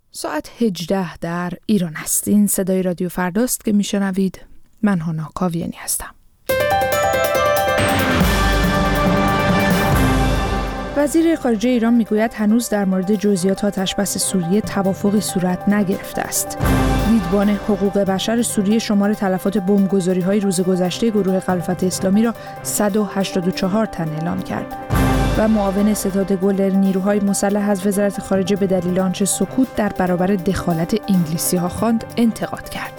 ساعت 18 در ایران است. این صدای رادیو فرداست که میشنوید. من هانا کاویانی هستم. وزیر خارجه ایران میگوید هنوز در مورد جزئیات آتشبس سوریه توافقی صورت نگرفته است. دیدبان حقوق بشر سوریه شمار تلفات بمبگذاری‌های روز گذشته گروه خلافت اسلامی را 184 تن اعلام کرد. و معاون ستاد گل نیروهای مسلح از وزارت خارجه به دلیل آنچه سکوت در برابر دخالت انگلیسی‌ها خواند انتقاد کرد.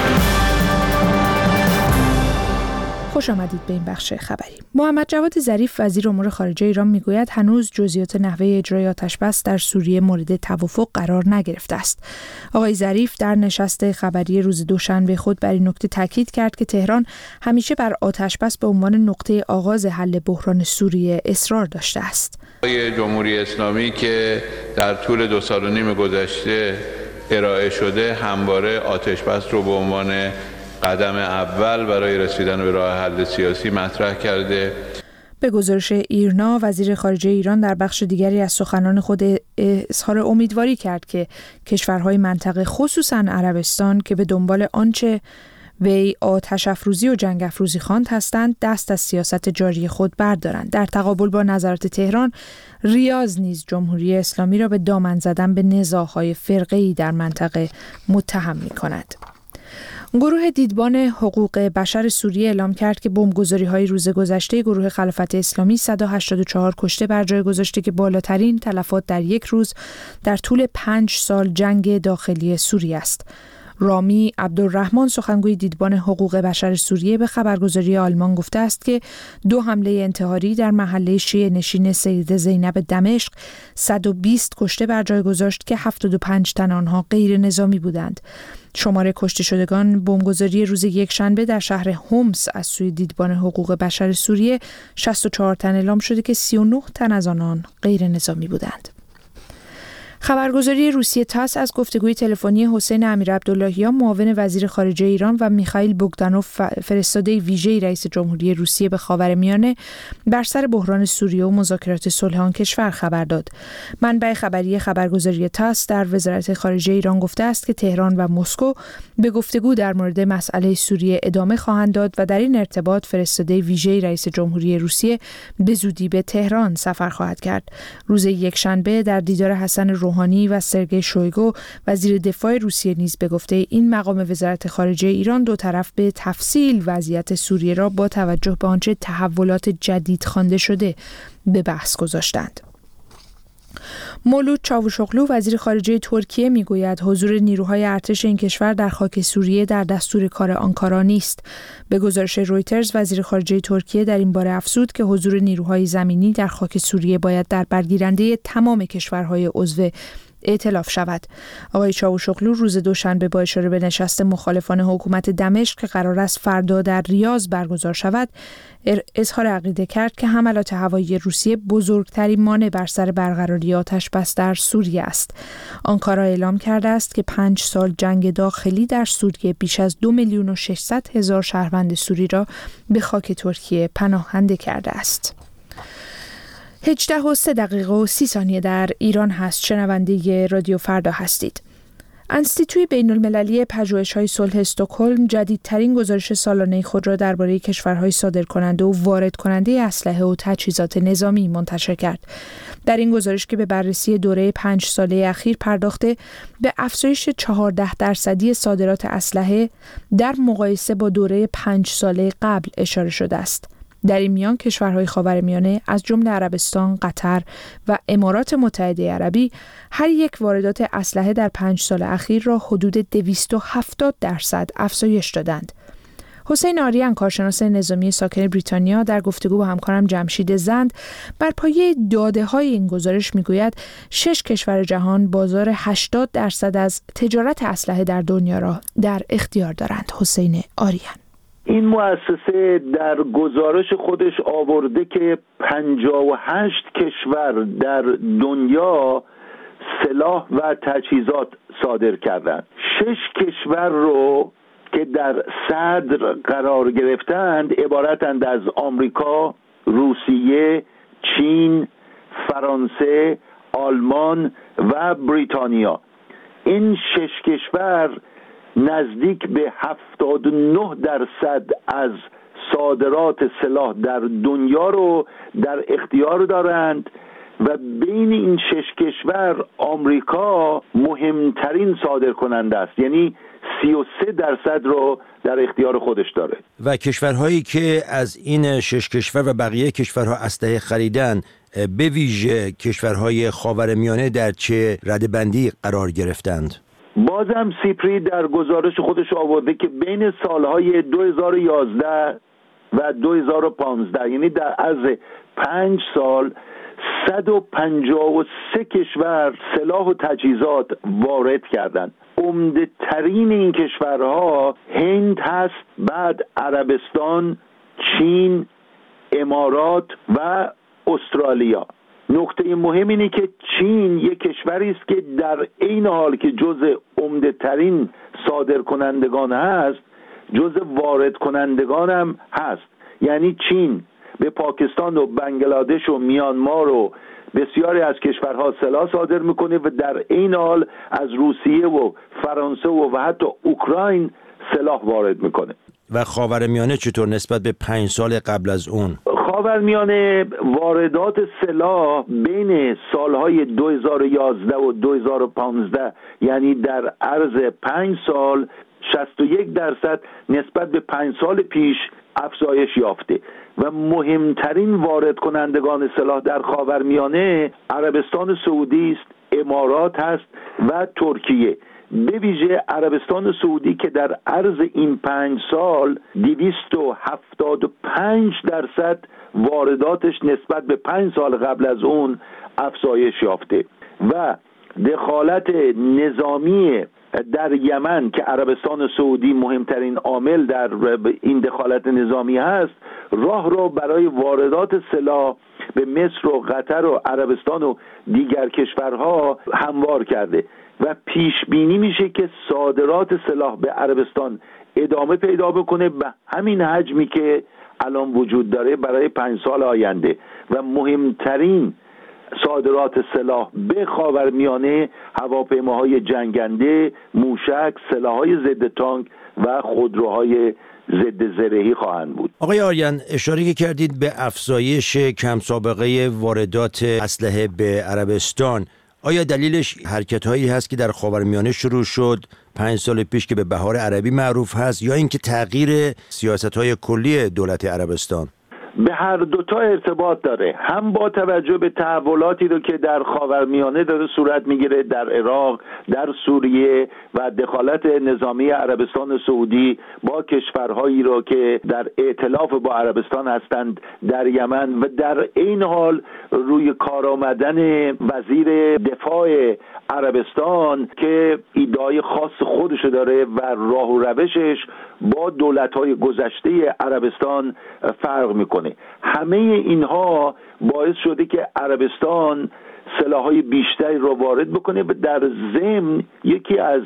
خوش آمدید به این بخش خبری. محمد جواد ظریف وزیر امور خارجه ایران میگوید هنوز جزئیات نحوه اجرای آتشبس در سوریه مورد توافق قرار نگرفته است. آقای ظریف در نشست خبری روز دوشنبه خود بر این نکته تاکید کرد که تهران همیشه بر آتشبس به عنوان نقطه آغاز حل بحران سوریه اصرار داشته است. جمهوری اسلامی که در طول 2.5 سال گذشته ارائه شده همواره آتشبس رو به عنوان قدم اول برای رسیدن به راه حل سیاسی مطرح کرده. به گزارش ایرنا، وزیر خارجه ایران در بخش دیگری از سخنان خود اظهار امیدواری کرد که کشورهای منطقه خصوصاً عربستان که به دنبال آنچه وی آتش افروزی و جنگ افروزی خواند هستند دست از سیاست جاری خود بردارند. در تقابل با نظرات تهران، ریاض نیز جمهوری اسلامی را به دامن زدن به نزاع‌های فرقه‌ای در منطقه متهم می‌کند. گروه دیدبان حقوق بشر سوریه اعلام کرد که بمبگذاری‌های روز گذشته گروه خلافت اسلامی 184 کشته بر جای گذاشته که بالاترین تلفات در یک روز در طول 5 سال جنگ داخلی سوریه است. رامی عبدالرحمن سخنگوی دیدبان حقوق بشر سوریه به خبرگزاری آلمان گفته است که 2 حمله انتحاری در محله شیعه نشین سید زینب دمشق 120 کشته بر جای گذاشت که 75 تن آنها غیر نظامی بودند. شمار کشته شدگان بمبگذاری روز یکشنبه در شهر حمص از سوی دیدبان حقوق بشر سوریه 64 تن اعلام شده که 39 تن از آنان غیر نظامی بودند. خبرگزاری روسیه تاس از گفتگوی تلفنی حسین امیرعبداللهیان معاون وزیر خارجه ایران و میخائیل بوگدانوف فرستاده ویژه رئیس جمهوری روسیه به خاورمیانه بر سر بحران سوریه و مذاکرات صلح آن کشور خبر داد. منبع خبری خبرگزاری تاس در وزارت خارجه ایران گفته است که تهران و مسکو به گفتگو در مورد مسئله سوریه ادامه خواهند داد و در این ارتباط فرستاده ویژه رئیس جمهوری روسیه به زودی به تهران سفر خواهد کرد. روز یکشنبه در دیدار حسن روحانی و سرگئی شویگو وزیر دفاع روسیه نیز به گفته این مقام وزارت خارجه ایران دو طرف به تفصیل وضعیت سوریه را با توجه به آنچه تحولات جدید خوانده شده به بحث گذاشتند. مولود چاوشوغلو وزیر خارجه ترکیه میگوید حضور نیروهای ارتش این کشور در خاک سوریه در دستور کار آنکارا نیست. به گزارش رویترز وزیر خارجه ترکیه در این باره افزود که حضور نیروهای زمینی در خاک سوریه باید در برگیرنده تمام کشورهای عضو ائتلاف شود. آقای چاوشوغلو روز دوشنبه با اشاره به نشست مخالفان حکومت دمشق که قرار است فردا در ریاض برگزار شود اظهار عقیده کرد که حملات هوایی روسیه بزرگترین مانع بر سر برقراری آتشبس در سوریه است. آنکارا اعلام کرده است که 5 سال جنگ داخلی در سوریه بیش از 2,600,000 شهروند سوری را به خاک ترکیه پناهنده کرده است. 18:03 در ایران هست. شنونده رادیو فردا هستید. انستیتوی بین‌المللی پژوهش‌های صلح استکهلم جدیدترین گزارش سالانه خود را درباره کشورهای صادرکننده و واردکننده اسلحه و تجهیزات نظامی منتشر کرد. در این گزارش که به بررسی دوره 5 ساله اخیر پرداخته به افزایش 14% صادرات اسلحه در مقایسه با دوره 5 ساله قبل اشاره شده است. در این میان کشورهای خاورمیانه از جمله عربستان، قطر و امارات متحده عربی هر یک واردات اسلحه در 5 سال اخیر را حدود 270% افزایش دادند. حسین آریان کارشناس نظامی ساکن بریتانیا در گفتگو با همکارم جمشید زند بر پایه داده‌های این گزارش میگوید 6 کشور جهان بازار 80% از تجارت اسلحه در دنیا را در اختیار دارند. حسین آریان: این مؤسسه در گزارش خودش آورده که 58 کشور در دنیا سلاح و تجهیزات صادر کردند. 6 کشور رو که در صدر قرار گرفتند عبارتند از آمریکا، روسیه، چین، فرانسه، آلمان و بریتانیا. این 6 کشور نزدیک به 79% از صادرات سلاح در دنیا رو در اختیار دارند و بین این 6 کشور آمریکا مهمترین صادر کننده است، یعنی 33% رو در اختیار خودش داره. و کشورهایی که از این 6 کشور و بقیه کشورها اسلحه خریدن، به ویژه کشورهای خاورمیانه، در چه ردبندی قرار گرفتند؟ بازم سیپری در گزارش خودش آورده که بین سالهای 2011 و 2015، یعنی در عرض 5 سال 153 کشور سلاح و تجهیزات وارد کردند. عمده ترین این کشورها هند هست، بعد عربستان، چین، امارات و استرالیا. نکته مهم اینه که چین یک کشوری است که در عین حال که جزء عمده ترین صادر کنندگان هست، جزء وارد کنندگان هم هست. یعنی چین به پاکستان و بنگلادش و میانمار و بسیاری از کشورها سلاح صادر میکنه و در این حال از روسیه و فرانسه و حتی اوکراین سلاح وارد میکنه. و خاورمیانه چطور نسبت به 5 سال قبل از اون؟ خاورمیانه واردات سلاح بین سالهای 2011 و 2015، یعنی در عرض 5 سال 61% نسبت به 5 سال پیش افزایش یافته و مهمترین وارد کنندگان سلاح در خاورمیانه عربستان سعودی است، امارات هست و ترکیه. به ویژه عربستان سعودی که در عرض این 5 سال 275% وارداتش نسبت به 5 سال قبل از اون افزایش یافته و دخالت نظامی در یمن که عربستان سعودی مهمترین عامل در این دخالت نظامی هست، راه رو برای واردات سلاح به مصر و قطر و عربستان و دیگر کشورها هموار کرده و پیش بینی میشه که صادرات سلاح به عربستان ادامه پیدا بکنه به همین حجمی که الان وجود داره برای 5 سال آینده و مهمترین صادرات سلاح به خاورمیانه هواپیماهای جنگنده، موشک، سلاح‌های ضد تانک و خودروهای ضد زرهی خواهند بود. آقای آریان، اشاره کردید به افزایش کم سابقه واردات اسلحه به عربستان. آیا دلیلش حرکت‌هایی هست که در خاورمیانه شروع شد 5 سال پیش که به بهار عربی معروف هست، یا اینکه تغییر سیاست‌های کلی دولت عربستان؟ به هر دوتا ارتباط داره، هم با توجه به تحولاتی رو که در خاورمیانه داره صورت میگیره، در عراق، در سوریه و دخالت نظامی عربستان سعودی با کشورهایی رو که در ائتلاف با عربستان هستند در یمن و در این حال روی کار آمدن وزیر دفاع عربستان که ایده‌های خاص خودش داره و راه و روشش با دولت‌های گذشته عربستان فرق میکنه. همه اینها باعث شده که عربستان سلاح‌های بیشتری رو وارد بکنه و در ضمن یکی از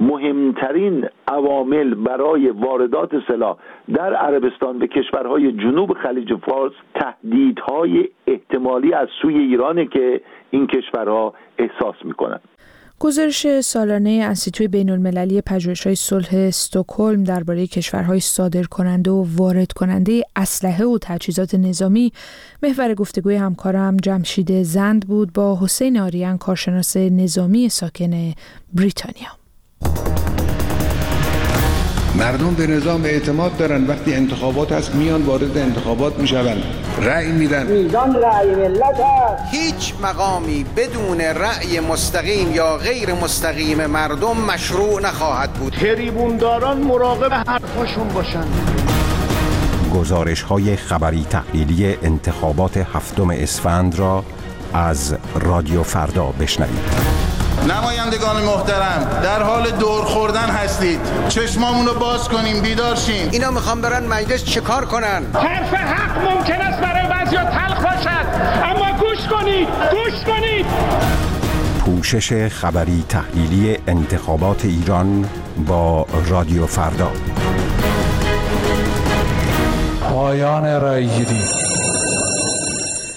مهمترین عوامل برای واردات سلاح در عربستان به کشورهای جنوب خلیج فارس تهدیدهای احتمالی از سوی ایرانه که این کشورها احساس میکنن. گزارش سالانه انستیتوی بین‌المللی پژوهش‌های صلح استکهلم درباره کشورهای صادرکننده و وارد کننده اسلحه و تجهیزات نظامی محور گفتگوی همکارم جمشید زند بود با حسین آریان، کارشناس نظامی ساکن بریتانیا. مردم به نظام اعتماد دارن، وقتی انتخابات هست میان وارد انتخابات میشون، رأی میدن. میدان رأی ملت هست. هیچ مقامی بدون رأی مستقیم یا غیر مستقیم مردم مشروع نخواهد بود. تریبونداران مراقب حرفاشون باشن. گزارش‌های خبری تحلیلی انتخابات 7 اسفند را از رادیو فردا بشنوید. نمایندگان محترم، در حال دور خوردن هستید. چشمامون رو باز کنیم، بیدار شیم. اینا میخوان برن مجلس چیکار کنن؟ حرف حق ممکن است برای بعضیا تلخ باشد، اما گوش کنید. پوشش خبری تحلیلی انتخابات ایران با رادیو فردا. پایان رأی‌گیری.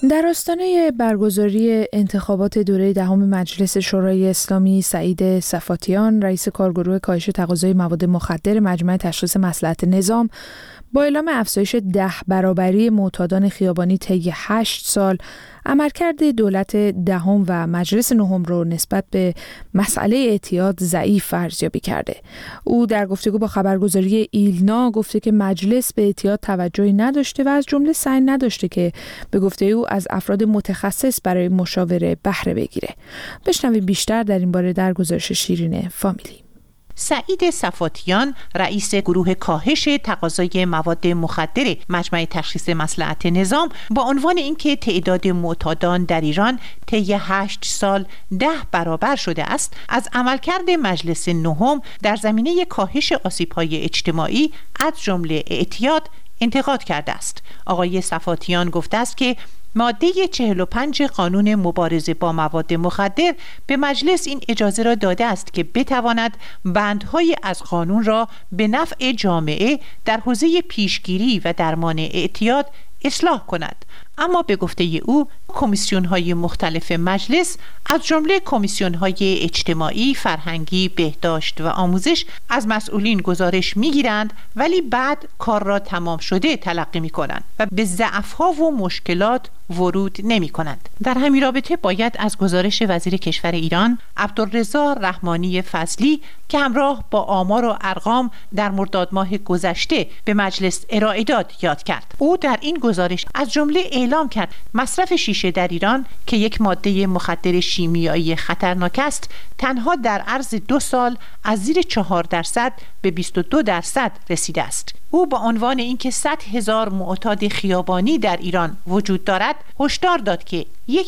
در آستانه برگزاری انتخابات دوره دهم مجلس شورای اسلامی، سعید صفاتیان، رئیس کارگروه کاهش تقاضای مواد مخدر مجمع تشخیص مصلحت نظام، با اعلام افزایش 10 برابری معتادان خیابانی طی 8 سال، عملکرد دولت دهم و مجلس نهم رو نسبت به مسئله اعتیاد ضعیف ارزیابی کرده. او در گفتگو با خبرگزاری ایلنا گفته که مجلس به اعتیاد توجهی نداشته و از جمله سعی نداشته که به گفته او از افراد متخصص برای مشاوره بهره بگیره. بشنویم بیشتر در این باره در گزارش شیرین فامیلی. سعید صفاتیان، رئیس گروه کاهش تقاضای مواد مخدر مجمع تشخیص مصلحت نظام، با عنوان اینکه تعداد معتادان در ایران طی 8 سال 10 برابر شده است، از عملکرد مجلس نهم در زمینه کاهش آسیب‌های اجتماعی از جمله اعتیاد انتقاد کرده است. آقای صفاتیان گفته است که ماده 45 قانون مبارزه با مواد مخدر به مجلس این اجازه را داده است که بتواند بندهای از قانون را به نفع جامعه در حوزه پیشگیری و درمان اعتیاد اصلاح کند. اما به گفته او کمیسیون‌های مختلف مجلس از جمله کمیسیون‌های اجتماعی، فرهنگی، بهداشت و آموزش از مسئولین گزارش می‌گیرند ولی بعد کار را تمام شده تلقی می‌کنند و به ضعف‌ها و مشکلات ورود نمی‌کنند. در همین رابطه باید از گزارش وزیر کشور ایران عبدالرضا رحمانی فضلی که همراه با آمار و ارقام در مرداد ماه گذشته به مجلس ارائه داد یاد کرد. او در این گزارش از جمله اعلام کرد مصرف شیشه در ایران که یک ماده مخدر شیمیایی خطرناک است، تنها در عرض 2 سال از زیر 4% به 22% رسیده است. او با عنوان اینکه 100,000 معتاد خیابانی در ایران وجود دارد، هشدار داد که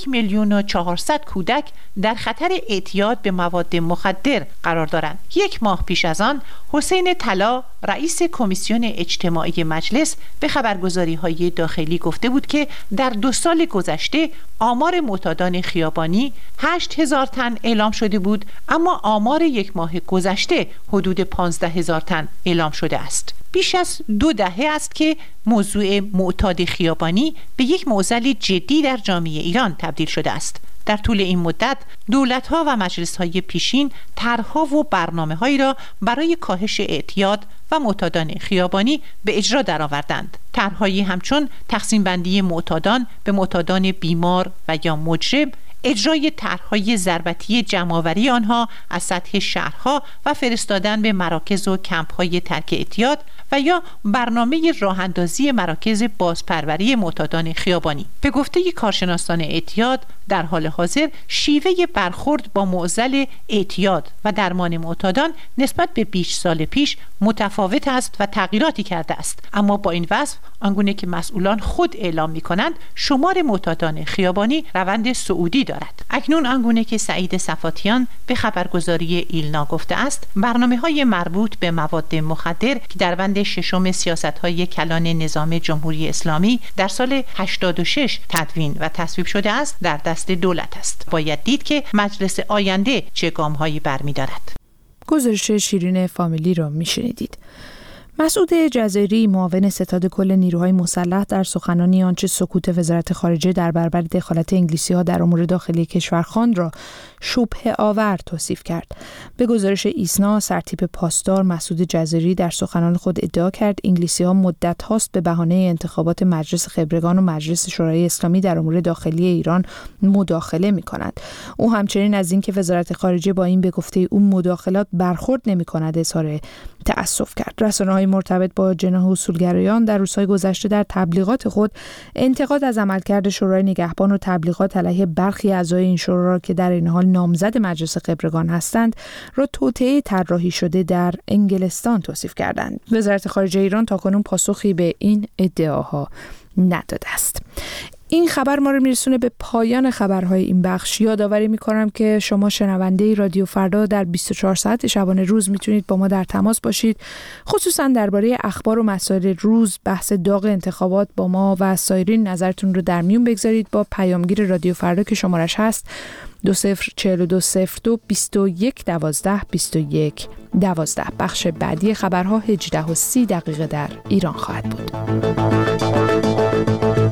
1,400,000 کودک در خطر اعتیاد به مواد مخدر قرار دارند. 1 ماه پیش از آن، حسین طلا، رئیس کمیسیون اجتماعی مجلس، به خبرگزاری‌های داخلی گفته بود که در 2 سال گذشته آمار معتادان خیابانی 8,000 تن اعلام شده بود، اما آمار 1 ماه گذشته حدود 15,000 تن اعلام شده است. بیش از 2 دهه است که موضوع معتاد خیابانی به یک معضل جدی در جامعه ایران تبدیل شده است. در طول این مدت دولت‌ها و مجلس‌های پیشین طرح‌ها و برنامه‌هایی را برای کاهش اعتیاد و معتادان خیابانی به اجرا درآوردند. طرح‌هایی همچون تقسیم بندی معتادان به معتادان بیمار و یا مجرم، اجرای طرح‌های ضربتی جمع‌آوری آنها از سطح شهرها و فرستادن به مراکز و کمپ‌های ترک اعتیاد و یا برنامه راه‌اندازی مراکز بازپروری معتادان خیابانی. به گفته کارشناسان اعتیاد، در حال حاضر شیوه برخورد با معضل اعتیاد و درمان معتادان نسبت به 20 سال پیش متفاوت است و تغییراتی کرده است. اما با این وصف، آنگونه که مسئولان خود اعلام می‌کنند، شمار معتادان خیابانی روند صعودی دارد. اکنون آنگونه که سعید صفاتیان به خبرگزاری ایلنا گفته است، برنامه‌های مربوط به مواد مخدر که در بند 6 سیاست‌های کلان نظام جمهوری اسلامی در سال 86 تدوین و تصویب شده است، در دست دولت است. باید دید که مجلس آینده چه گام‌هایی برمی‌دارد. گزارش شیرین فامیلی را می‌شنیدید. مسعود جزیری، معاون ستاد کل نیروهای مسلح، در سخنانی آنچه سکوت وزارت خارجه در برابر دخالت انگلیسی‌ها در امور داخلی کشور خواند را شبهه آور توصیف کرد. به گزارش ایسنا، سرتیپ پاسدار مسعود جزیری در سخنان خود ادعا کرد انگلیسی‌ها مدت هاست به بهانه انتخابات مجلس خبرگان و مجلس شورای اسلامی در امور داخلی ایران مداخله می‌کنند. او همچنین از اینکه وزارت خارجه با این به گفته او مداخلات برخورد نمی‌کند اظهار تأسف کرد. رسانه‌های مرتبط با جناح اصولگرایان در روزهای گذشته در تبلیغات خود انتقاد از عملکرد شورای نگهبان و تبلیغات علیه برخی اعضای این شورا که در این حال نامزد مجلس خبرگان هستند را توطئه طراحی شده در انگلستان توصیف کردند. وزارت خارجه ایران تاکنون پاسخی به این ادعاها نداده است. این خبر ما رو میرسونه به پایان خبرهای این بخش. یادآوری میکنم که شما شنونده رادیو فردا در 24 ساعت شبانه روز میتونید با ما در تماس باشید، خصوصا درباره اخبار و مسائل روز، بحث داغ انتخابات با ما و سایرین نظرتون رو در میون بگذارید با پیامگیر رادیو فردا که شمارش هست 204202 21 12 21 12. بخش بعدی خبرها 18:30 در ایران خواهد بود.